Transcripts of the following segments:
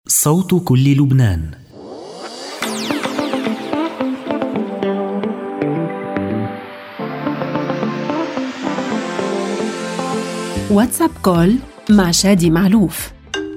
صوت كل لبنان. واتساب كول مع شادي معلوف.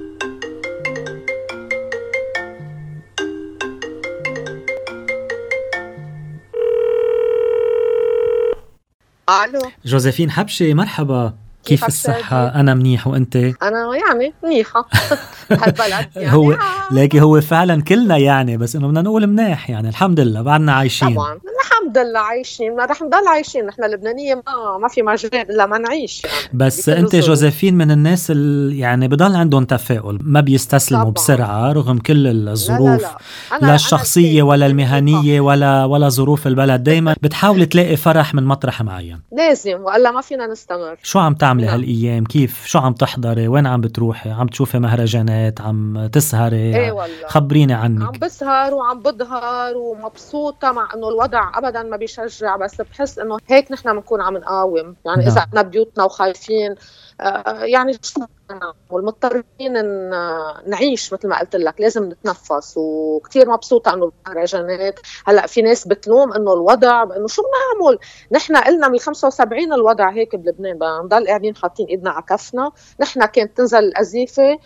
الو جوزيفين حبشي، مرحبا. كيف الصحة؟ شادي؟ أنا منيح، وأنت؟ انا يعني منيحه بهالبلد يعني هو لاقي هو فعلا كلنا يعني، بس إنه بدنا نقول منيح يعني، الحمد لله بعدنا عايشين. طبعا الحمد لله عايشين، رح نضل عايشين. نحن اللبنانيه ما في مجال الا ما نعيش يعني. بس بكل أنت الظروف. جوزيفين من الناس اللي يعني بضل عندهم تفاؤل، ما بيستسلموا طبعا. بسرعة رغم كل لا الظروف، لا انا الشخصية الثاني ولا النقاط المهنية ولا ظروف البلد. دايما بتحاول تلاقي فرح من مطرح معين. لازم، والا ما فينا نستمر. شو عم تعملي نعم. هالأيام؟ كيف؟ شو عم تحضري؟ وين عم بتروحي؟ عم تشوفي مهرجانات؟ عم تسهري؟ ايه والله خبريني عم عنك. بسهر وعم بظهر ومبسوطة، مع انه الوضع ابدا ما بيشجع، بس بحس انه هيك نحن بنكون عم نقاوم يعني. نعم. اذا احنا بيوتنا وخايفين يعني شو والمضطرين ان نعيش مثل ما قلت لك، لازم نتنفس. وكتير مبسوطة انه المهرجانات هلا في ناس بتلوم انه الوضع، انه شو بنعمل نحن؟ قلنا من 75 الوضع هيك بلبنان، بنضل قاعدين حاطين ايدنا على كفنا. نحن كانت تنزل القذيفة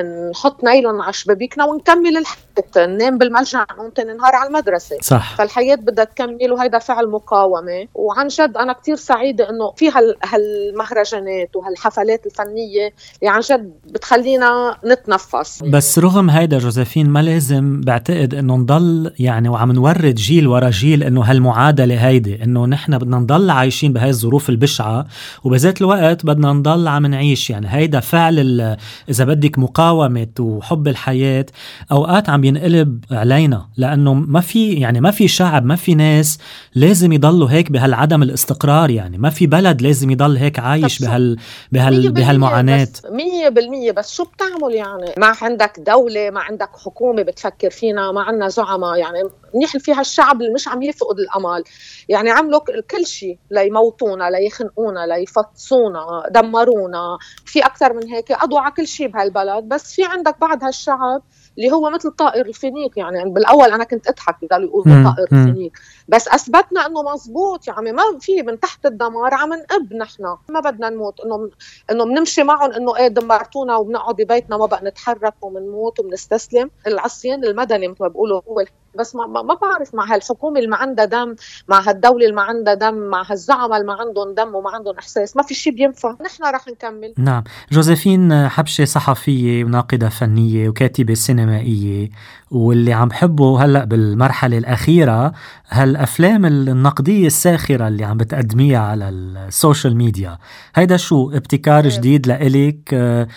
نحط نايلون على شبابيكنا ونكمل الحياة، ننام بالملجأ نقوم تاني نهار على المدرسة. صح. فالحياة بدها تكمل، وهيدا فعل مقاومة. وعن جد أنا كتير سعيدة إنه في هالمهرجانات وهالحفلات الفنية اللي عن جد بتخلينا نتنفس. بس رغم هيدا جوزيفين، ما لازم بعتقد انه نضل يعني وعم نورد جيل ورا جيل انه هالمعادلة هيدي، انه نحن بدنا نضل عايشين بهاي الظروف البشعة، وبذات الوقت بدنا نضل عم نعيش. يعني هيدا فعل اذا بدك مقاومة وحب الحياة اوقات عم ينقلب علينا، لانه ما في شعب، ما في ناس لازم يضلوا هيك بهالعدم الاستقرار. يعني ما في بلد لازم يضل هيك عايش بهالمعاناة. 100%. بس شو بتعمل يعني؟ ما عندك دولة، ما عندك حكومة بتفكر فينا، ما عندنا زعماء يعني منيح فيها. الشعب اللي مش عم يفقد الأمل يعني، عملوا كل شيء ليموتونا، ليخنقونا، ليفطسونا، دمرونا. في أكثر من هيك، قضوا على كل شيء بهالبلد. بس في عندك بعد هالشعب اللي هو مثل طائر الفينيق. يعني بالأول أنا كنت أضحك، بدأوا يقولوا طائر الفينيق، بس أثبتنا أنه مزبوط. يعني ما في من تحت الدمار عم نقب. نحن ما بدنا نموت، إنه بنمشي معهم إنه إيه دمرتونا وبنقعد ببيتنا ما بقى نتحرك وبنموت وبنستسلم. العصيان المدني مثل ما بقولوا هو. بس ما بعرف مع هالحكومة اللي ما عندها دم، مع هالدولة اللي ما عندها دم، مع هالزعماء اللي ما عندهم دم وما عندهم إحساس، ما في شيء بينفع. نحن رح نكمل. نعم. جوزيفين حبشي صحفية وناقدة فنية وكاتبة سينمائية، واللي عم بحبه هلأ بالمرحلة الأخيرة هالأفلام النقدية الساخرة اللي عم بتقدميها على السوشيال ميديا. هيدا شو ابتكار جديد لإلك؟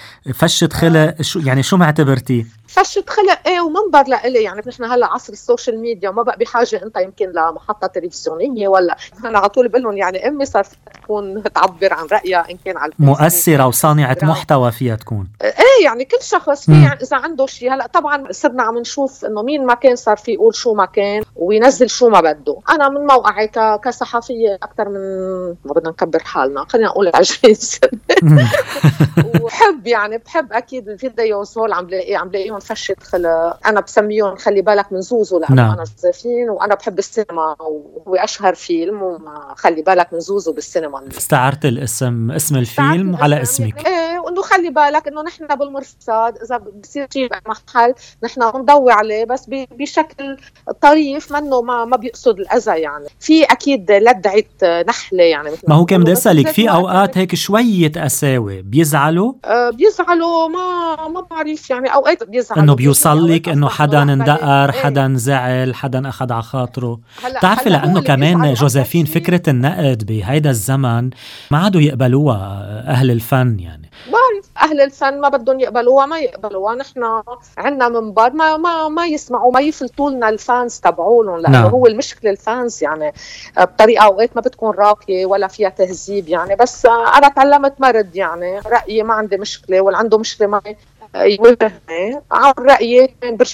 فشة خلق؟ شو معتبرتي؟ فشة خلق ايه ومنبر لإلي. يعني نحن هلا عصر السوشيال ميديا، ما بقى بحاجه انت يمكن لمحطه تلفزيونيه ولا. انا على طول بقول لهم يعني امي صارت تكون تعبر عن رايها ان كان على الفيسبوك، مؤثرة وصانعة محتوى فيها تكون. ايه يعني كل شخص في يعني اذا عنده شيء. هلا طبعا صرنا عم نشوف انه مين ما كان صار في يقول شو ما كان وينزل شو ما بده. انا من موقعي كصحفيه اكثر من ما بدنا نكبر حالنا، خلينا نقول عجيز. وبحب يعني بحب اكيد الفيديوز هول عم بلاقيهم فشة خلق. انا بسميهم خلي بالك من زوزو، لانه نعم. انا جوزيفين وانا بحب السينما، وهو اشهر فيلم وما خلي بالك من زوزو بالسينما. استعرت اسم الفيلم على اسمك. ايه، وانه خلي بالك انه نحن بالمرصاد اذا بصير شيء محل نحن بنضوي عليه، بس بشكل طريف، منه ما بيقصد الاذى. يعني في اكيد لدعه نحله يعني مثل ما هو كان بدي اسالك، في اوقات هيك شويه قساوه بيزعلوا؟ بيزعلوا، ما بعرف يعني. اوقات بيزعلوا انه بيوصل لك انه حدا اندقر، حدا زعل، حدا اخذ على خاطره. بتعرفي لانه كمان جوزيفين فكره النقد بهيدا الزمن ما عادوا يقبلوها اهل الفن. يعني بعرف اهل الفن ما بدهم يقبلوها، ما يقبلوها. نحن عندنا منبر ما يسمعوا، ما يفلتوا لنا الفانز تبعولهم، لانه نعم. هو المشكله الفانز يعني بطريقه اوقات ما بتكون راقيه ولا فيها تهذيب يعني. بس انا تعلمت مرد يعني رايي ما عندي مشكله، واللي عنده مشكله معي يواجهني عن رايي. برجع بقول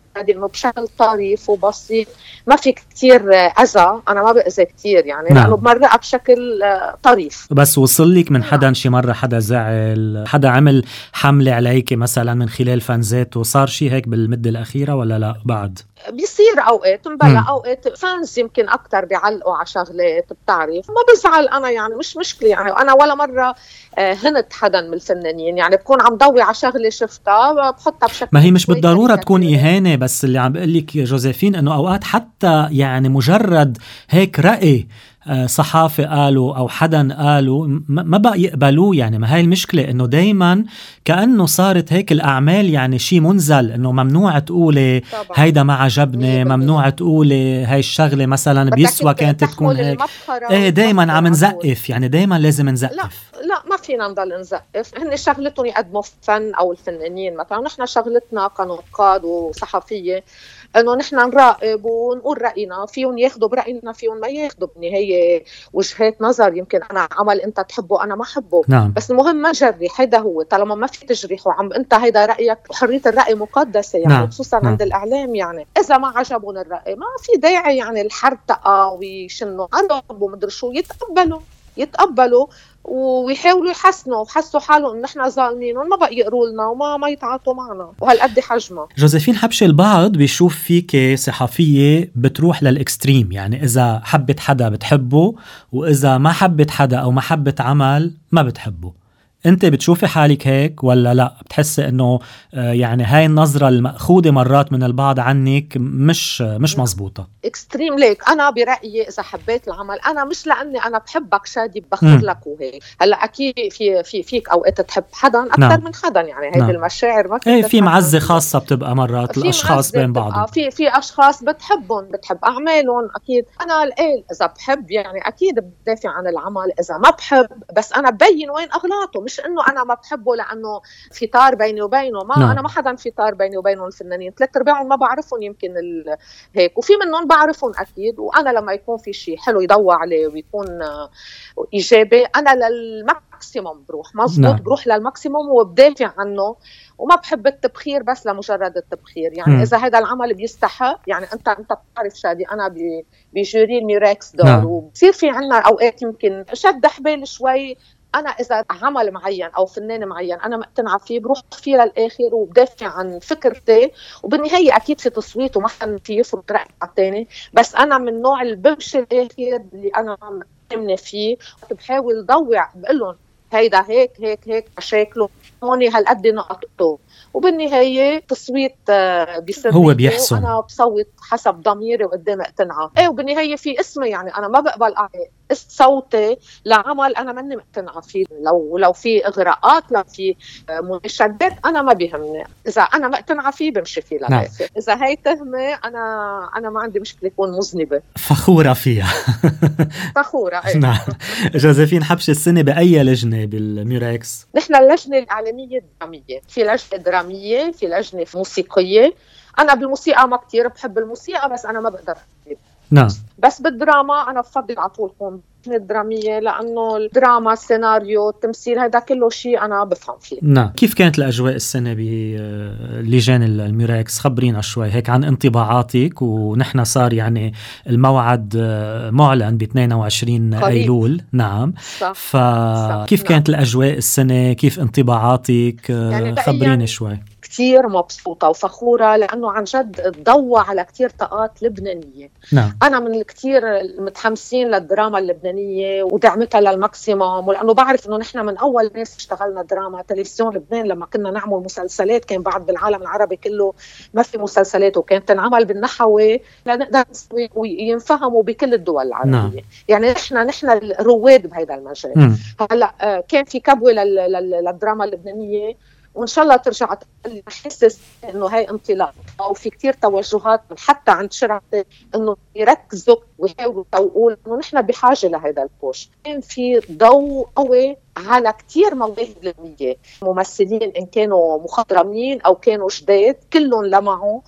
شادي انه بشكل طريف وبسيط، ما في كتير اذى، انا ما باذي كتير يعني لانه بمرقها بشكل طريف. بس وصل لك من حدا شي مرة حدا زعل، حدا عمل حملة عليك مثلا من خلال فانزات وصار شي هيك بالمدة الأخيرة ولا لا بعد؟ بيصير اوقات مبلا اوقات فانز يمكن اكتر بيعلقوا على شغلات بتعرف، ما بزعل انا يعني مش مشكله يعني. انا ولا مره هنت حدا من الفنانين يعني، بكون عم ضوي على شغله شفتها بحطها بشكل، ما هي مش بالضروره تكون اهانه، بس اللي عم بقول لك جوزيفين انه اوقات حتى يعني مجرد هيك رأي صحافي قالوا أو حدا قالوا ما بقى يقبلوه يعني. ما هاي المشكلة إنه دايما كأنه صارت هيك الأعمال يعني شيء منزل، إنه ممنوع تقولي هيدا ما عجبني، ممنوع تقولي هاي الشغلة مثلا بيسوى كانت تكون هيك. إيه دايما عم نزقف يعني، دايما لازم نزقف. لا ما فينا نضل نزقف، هن شغلتهم يقدموا فن أو الفنانين مثلا، نحن شغلتنا كنقاد وصحفية انه نحن نراقب ونقول راينا، فيهم ياخذوا براينا فيهم ما ياخذوا، بالنهايه وجهات نظر، يمكن انا عمل انت تحبه انا ما احبه. نعم. بس المهم ما جرح، هيدا هو، طالما ما في تجريح وعم انت هيدا رايك، حريه الراي مقدسه يعني. نعم. خصوصا نعم. عند الاعلام يعني، اذا ما عجبهم الراي ما في داعي يعني الحرطقه ويشنوا عرب ومدري شو، يتقبلوا ويحاولوا يحسنوا وحسوا حالهم ان احنا ظالمين وما بقى يقروا لنا وما يتعاطوا معنا، وهالقد حجمه. جوزيفين حبشي، البعض بيشوف فيك صحفية بتروح للإكستريم، يعني إذا حبت حدا بتحبه، وإذا ما حبت حدا أو ما حبت عمل ما بتحبه. أنت بتشوفي حالك هيك ولا لا؟ بتحسي إنه يعني هاي النظرة المأخوذة مرات من البعض عنك مش مزبوطة؟ اكستريم ليك، أنا برأيي إذا حبيت العمل، أنا مش لأني أنا بحبك شادي بخر لك وهيك. هلا أكيد فيك أوقات تحب حدا أكثر نعم. من حدا يعني، هيدي نعم. المشاعر ما في في معزة خاصة بتبقى مرات الأشخاص بين بعضهم، في أشخاص بتحبهم، بتحب أعمالهم أكيد. أنا الآن إذا بحب يعني أكيد بدافع عن العمل، إذا ما بحب بس أنا ببين وين أغلاطه، مش إنه أنا ما بحبه لأنه في طار بيني وبينه. ما نعم. أنا ما حدا في طار بيني وبينهم الفنانين، 3/4 ما بعرفهم يمكن هيك، وفي منهم بعرفهم أكيد. وأنا لما يكون في شيء حلو يضوى عليه ويكون إيجابي، أنا للماكسيموم بروح مزبوط نعم. بروح للماكسيموم وبدافع عنه، وما بحب التبخير بس لمجرد التبخير يعني. إذا هذا العمل بيستحق يعني، أنت بتعرف شادي أنا بجوري الميراكس دور نعم. وبصير في عنا أوقات يمكن شد حبال شوي. أنا إذا عمل معين أو فنان معين أنا مقتنعة فيه، بروح فيه للآخر وبدافع عن فكرتي، وبالنهاية أكيد في تصويت وما حدا في يفرض رأي على الثاني، بس أنا من نوع اللي بمشي الآخر اللي أنا مؤمنة فيه، بحاول ضوع بقول لهم هيدا هيك مشاكله هون هالقد نقطته، وبالنهاية تصويت بيصير هو بيحسن، أنا بصوت حسب ضميري وقدام اقتناع. وبالنهاية في اسمي يعني، أنا ما بقبل صوتي لعمل أنا ماني مقتنعة فيه. لو في إغراءات، لو في منشدات، أنا ما بيهمني، إذا أنا مقتنعة فيه بمشي فيه للآخر. نعم. إذا هاي تهمة أنا ما عندي مشكلة يكون مذنبة، فخورة فيها. فخورة. نعم. جوزيفين حبشي، السنة بأي لجنة بالميراكس؟ نحن اللجنة الإعلامية الدرامية، في لجنة درامية، في لجنة موسيقية. أنا بالموسيقى ما كتير بحب الموسيقى، بس أنا ما بقدر أكتب. نعم. بس بالدراما أنا بفضل على طول كون الدرامية، لأنه الدراما، السيناريو، التمثيل، هذا كله شيء أنا بفهم فيه. نعم. كيف كانت الأجواء السنة بلجان الميراكس؟ خبرينا شوي هيك عن انطباعاتك، ونحن صار يعني الموعد معلن ب 22 أيلول. نعم. فكيف كانت نعم. الأجواء السنة؟ كيف انطباعاتك؟ يعني خبرينا شوي. كتير مبسوطة وفخورة، لأنه عن جد ضوى على كتير طاقات لبنانية. نعم. أنا من الكتير المتحمسين للدراما اللبنانية ودعمتها للماكسيموم، ولأنه بعرف أنه نحن من أول ناس اشتغلنا دراما. تلفزيون لبنان لما كنا نعمل مسلسلات كان بعد بالعالم العربي كله ما في مسلسلات، وكانت تنعمل بالنحوي لنقدر نسوي وينفهموا بكل الدول العربية. نعم. يعني نحن الرواد بهذا المجال. هلأ كان في كبوة للدراما اللبنانية، وإن شاء الله ترجع نحسس إنه هاي انطلاق، أو في كتير توجهات حتى عند شرطة إنه يركزوا ويحاولوا يقولوا إنه نحن بحاجة لهذا البوش. كان في ضوء قوي على كتير مواهب لبنانية، ممثلين إن كانوا مخضرمين أو كانوا جداد كلهم لمعوا،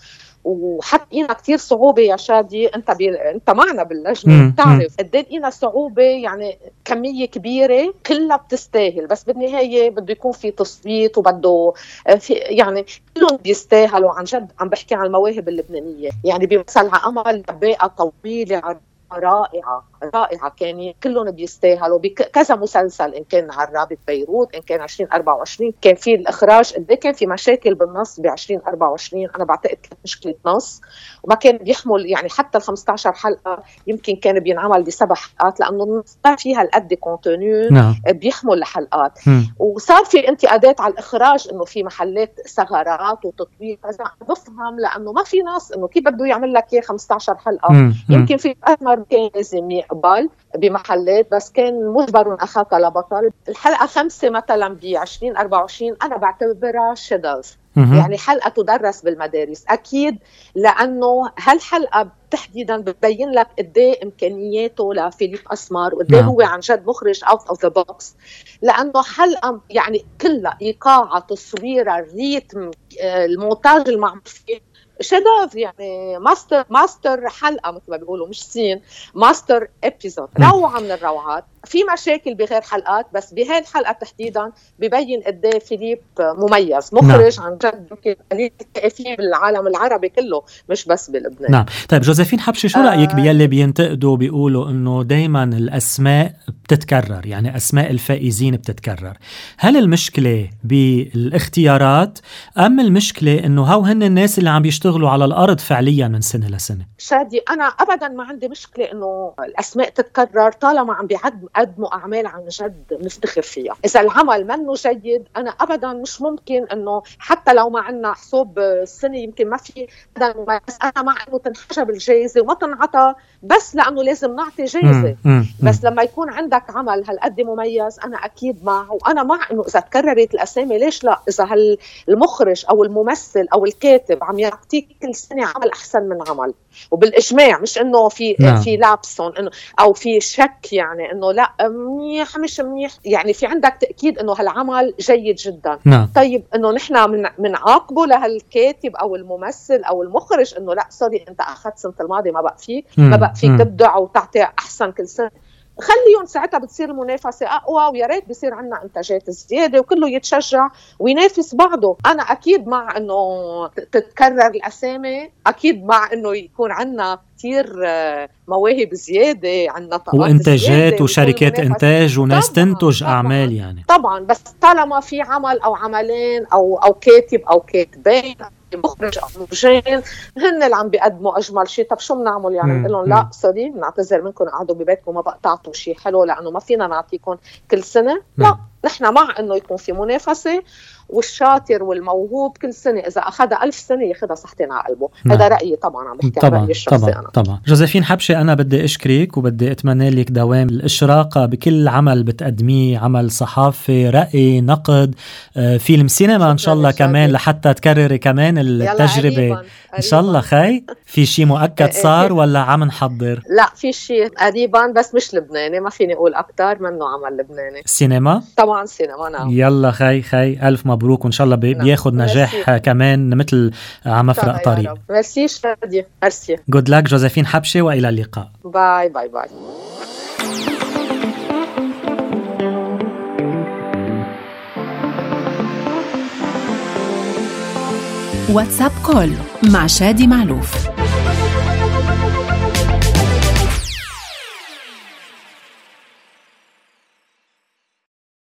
وحقينا كتير صعوبة يا شادي، انت معنا باللجنة بتعرف قد ايه لقينا صعوبة، يعني كمية كبيرة كلها بتستاهل، بس بالنهاية بده يكون في تصويت وبده في، يعني كلهم بيستاهلوا عن جد. عم بحكي عن المواهب اللبنانية، يعني بمثل على أمل باقة طويلة رائعة رائعة، كان كلهم بيستاهلوا بكذا مسلسل، إن كان عرابة بيروت، إن كان 2024 كان في الإخراج قد كان في مشاكل بالنص ب 2024. أنا بعتقد كانت مشكلة نص وما كان بيحمل، يعني حتى ال 15 حلقة يمكن كان بينعمل ب7 حلقات، لأنه النص ما فيها القد كونتونيو بيحمل الحلقات. وصار في انتقادات على الإخراج إنه في محلات ثغرات وتطوير كذا. بفهم لأنه ما في ناس إنه كيف بده يعمل لك 15 حلقة. يمكن في أمر كان لازم يقبل بمحلات، بس كان مجبر أخاك لبطل. الحلقة 5 مثلا ب 2024 أنا بعتبرها شيدلز، يعني حلقة تدرس بالمدارس أكيد، لأنه هالحلقة تحديدا بتبين لك قديه إمكانياته لفيليب أسمر وقديه هو عن جد مخرج out of the box، لأنه حلقة يعني كلها إيقاعها، تصويرها، الريتم، المونتاج المعمول فيه شدف، يعني ماستر حلقة مثل ما بيقولوا، مش سين، ماستر ابيزود، روعة من الروعات. في مشاكل بغير حلقات، بس بهاي الحلقة تحديدا ببين قد ايه فيليب مميز، مخرج عن جد يمكن قليل فيه بالعالم العربي كله، مش بس بلبنان. نعم. طيب جوزيفين حبشي، شو رأيك بيلي بينتقدوا بيقولوا انه دايما الاسماء بتتكرر، يعني اسماء الفائزين بتتكرر؟ هل المشكلة بالاختيارات ام المشكلة انه هن الناس اللي عم بيشتغلوا على الارض فعليا من سنة لسنة؟ شادي انا ابدا ما عندي مشكلة انه الاسماء تتكرر طالما عم بيقدموا اعمال عن جد نفتخر فيها. اذا العمل منه جيد انا ابدا مش ممكن انه حتى لو ما عندنا حساب السنة يمكن ما في ابدا مميز، انا مع انه تنحجب الجائزة وما تنعطى بس لانه لازم نعطي جائزة. بس لما يكون عندك عمل هالقد مميز انا اكيد مع، وانا مع انه اذا تكررت الاسامي ليش لا؟ اذا المخرج او الممثل او الكاتب عم يعطيك كل سنة عمل احسن من عمل، وبالاجماع مش انه في لابسون انه او في شك، يعني انه لا منيح مش منيح، يعني في عندك تاكيد انه هالعمل جيد جدا. طيب انه نحن من عاقبه لهالكاتب او الممثل او المخرج انه لا سوري انت اخذت سنه الماضي ما بقى فيك تبدع وتعطي احسن كل سنه، خليهم ساعتها بتصير المنافسة أقوى، ويا ريت بصير عنا إنتاجات زيادة وكله يتشجع وينافس بعضه. أنا أكيد مع إنه تتكرر الأسامي، أكيد مع إنه يكون عنا كتير مواهب زيادة، عنا طاقات وإنتاجات وشركات إنتاج وناس تنتج أعمال، يعني طبعا. بس طالما في عمل أو عملين أو كاتب أو كاتبين مخرج أو مخرجين هن اللي عم بيقدموا أجمل شيء، طب شو بنعمل؟ يعني نقول لهم لا سوري بنعتذر منكم، قعدوا ببيتكم ما بقى تعطوا شيء حلو لأنه ما فينا نعطيكم كل سنة. لا نحن مع إنه يكون في منافسة، والشاطر والموهوب كل سنة إذا أخذها 1000 سنة ياخدها صحتين على قلبه. هذا رأيي طبعا، عم بحكي عن رأيي الشخصي أنا. طبعا. جوزيفين حبشي، أنا بدي أشكرك وبدي أتمنى لك دوام الإشراقة بكل عمل بتقدميه، عمل صحافي، رأي، نقد، فيلم سينما إن شاء الله كمان لحتى تكرري كمان التجربة إن شاء الله. خي في شيء مؤكد صار ولا عم نحضر؟ لا في شيء قريبا بس مش لبناني، ما فيني أقول أكتر منه عمل لبناني. سينما طبعا سينما. نعم. يلا خي ألف مبروك، وإن شاء الله بياخد نجاح كمان مثل عم أفرق طريق. ميرسي شادي، ميرسي. Good luck جوزيفين حبشي، وإلى اللقاء. باي باي باي. واتساب كول مع شادي معلوف.